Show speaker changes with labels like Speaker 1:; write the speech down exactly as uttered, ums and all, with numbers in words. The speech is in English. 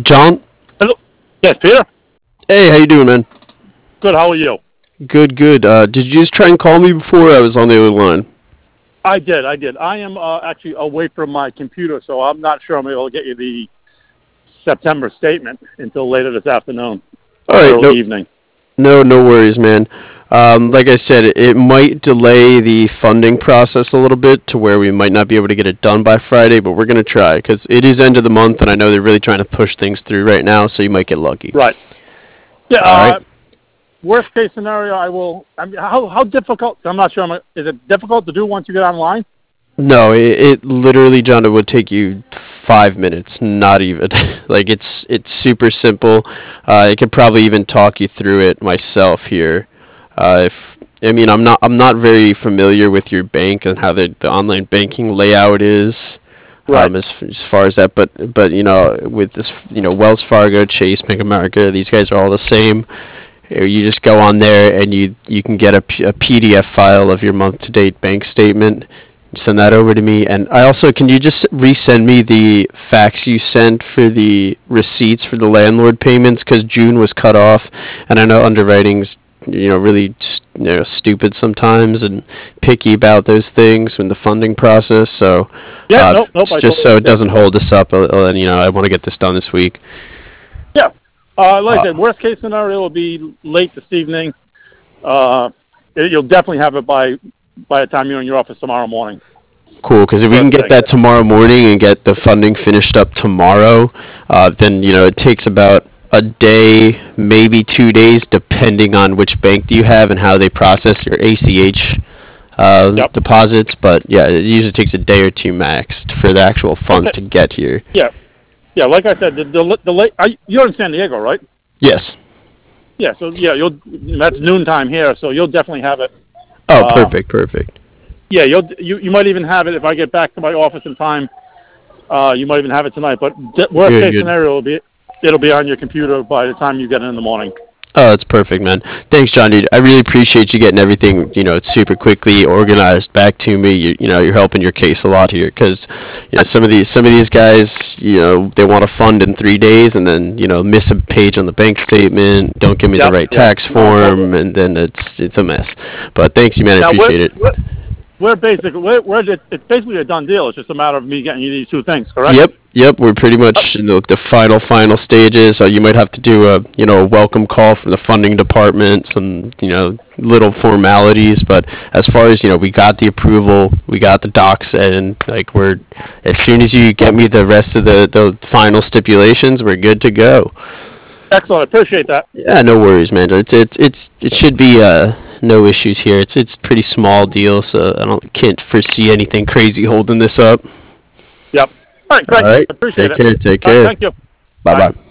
Speaker 1: John?
Speaker 2: Hello. Yes, Peter.
Speaker 1: Hey, how you doing, man?
Speaker 2: Good. How are you?
Speaker 1: Good, good. Uh, did you just try and call me before? I was on the other line.
Speaker 2: I did. I did. I am uh, actually away from my computer, so I'm not sure I'm able to get you the September statement until later this afternoon,
Speaker 1: All right,
Speaker 2: early
Speaker 1: no,
Speaker 2: evening.
Speaker 1: no, no worries, man. Um, like I said, it, it might delay the funding process a little bit to where we might not be able to get it done by Friday, but we're gonna try because it is end of the month, and I know they're really trying to push things through right now, so you might get lucky.
Speaker 2: Right. Yeah.
Speaker 1: All right.
Speaker 2: Uh, worst case scenario, I will. I mean, how how difficult? I'm not sure. I'm, is it difficult to do once you get online?
Speaker 1: No, it, it literally, John, it would take you five minutes, not even. Like it's it's super simple. Uh, I could probably even talk you through it myself here. Uh, if I mean, I'm not I'm not very familiar with your bank and how the, the online banking layout is.
Speaker 2: Right.
Speaker 1: Um, as, as far as that, but but you know, with this, you know, Wells Fargo, Chase, Bank of America, these guys are all the same. Uh, You just go on there and you you can get a, P- a P D F file of your month to date bank statement. Send that over to me. And I also, can you just resend me the fax you sent for the receipts for the landlord payments? Because June was cut off, and I know underwriting's, you know, really s- you know, stupid sometimes and picky about those things in the funding process. So
Speaker 2: Yeah.
Speaker 1: uh,
Speaker 2: Nope. Nope.
Speaker 1: it's
Speaker 2: I
Speaker 1: just
Speaker 2: totally
Speaker 1: so it
Speaker 2: understand.
Speaker 1: doesn't hold us up, uh, uh, and you know, I want to get this done this week.
Speaker 2: Yeah. Uh, like I
Speaker 1: Uh,
Speaker 2: said, worst case scenario will be late this evening. Uh, you'll definitely have it by by the time you're in your office tomorrow morning.
Speaker 1: Cool, because if we can
Speaker 2: First
Speaker 1: get
Speaker 2: thing.
Speaker 1: that tomorrow morning and get the funding finished up tomorrow, uh, then you know it takes about a day, maybe two days, depending on which bank do you have and how they process your A C H uh,
Speaker 2: Yep.
Speaker 1: deposits. But yeah, it usually takes a day or two max for the actual funds
Speaker 2: Okay.
Speaker 1: to get here.
Speaker 2: Yeah. Yeah. Like I said, the the, the late. I, you're in San Diego, right?
Speaker 1: Yes.
Speaker 2: Yeah. So yeah, you'll. That's noontime here, so you'll definitely have it.
Speaker 1: Oh,
Speaker 2: Uh,
Speaker 1: perfect, perfect.
Speaker 2: yeah. You'll you you might even have it if I get back to my office in time. Uh, you might even have it tonight. But d- worst
Speaker 1: Good,
Speaker 2: case
Speaker 1: good.
Speaker 2: scenario will be it'll be on your computer by the time you get in in the morning.
Speaker 1: Oh, that's perfect, man. Thanks, John, dude. I really appreciate you getting everything, you know, super quickly organized back to me. You, you know, you're helping your case a lot here because, you know, some of these some of these guys, you know, they want to fund in three days and then, you know, miss a page on the bank statement, don't give me the
Speaker 2: Yep.
Speaker 1: right
Speaker 2: Yep.
Speaker 1: tax
Speaker 2: No. Totally.
Speaker 1: form, and then it's it's a mess. But thanks, you, man. I
Speaker 2: Now we're
Speaker 1: appreciate it.
Speaker 2: we're, we're basically we're, we're just, it's basically a done deal. It's just a matter of me getting you these two things, correct?
Speaker 1: Yep, yep. We're pretty
Speaker 2: Uh,
Speaker 1: much in the, the final, final stages. So you might have to do a, you know, a welcome call from the funding department, some, you know, little formalities. But as far as you know, we got the approval, we got the docs, and like we're, as soon as you get me the rest of the the final stipulations, we're good to go.
Speaker 2: Excellent. I appreciate that.
Speaker 1: Yeah, no worries, man. It's it's it's it should be uh no issues here. It's it's pretty small deal, so I don't can't foresee anything crazy holding this up.
Speaker 2: Yep. All right.
Speaker 1: All
Speaker 2: Great. I
Speaker 1: right,
Speaker 2: appreciate
Speaker 1: take
Speaker 2: it.
Speaker 1: care, take
Speaker 2: All right.
Speaker 1: care.
Speaker 2: Thank you.
Speaker 1: Bye
Speaker 2: Bye.
Speaker 1: bye.